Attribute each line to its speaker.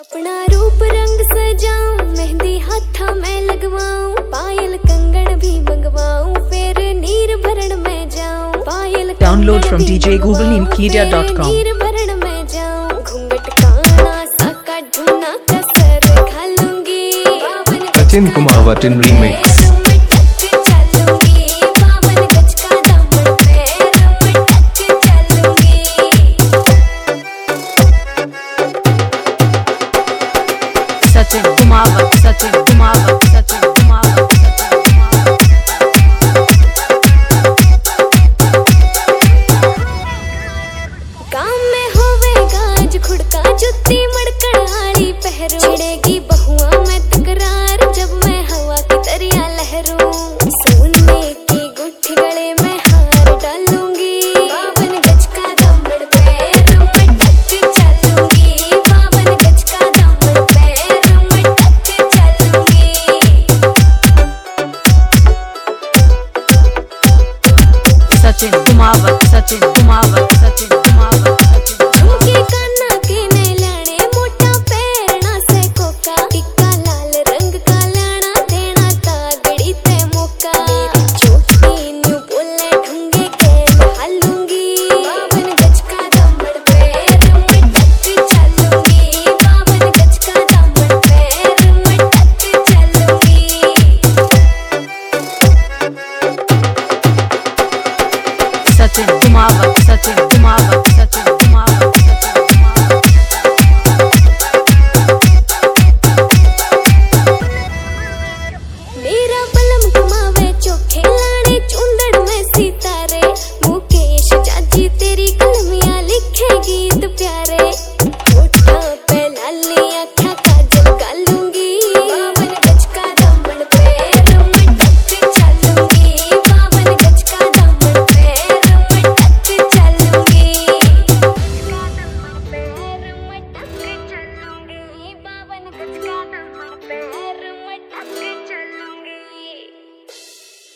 Speaker 1: अपना रूप रंग सजाऊं, मेहंदी हाथा मैं लगवाऊं, पायल कंगन भी मंगवाऊं, फिर नीर भरण में जाऊं, पायल
Speaker 2: डाउनलोड फ्रॉम djgoogleneemkedia.com।
Speaker 1: नीर भरण में जाऊं, घूंघट काना साका ढूंढना कसर खालूंगी।
Speaker 3: सचिन कुमावत रीमिक्स।
Speaker 2: सचिन कुमावत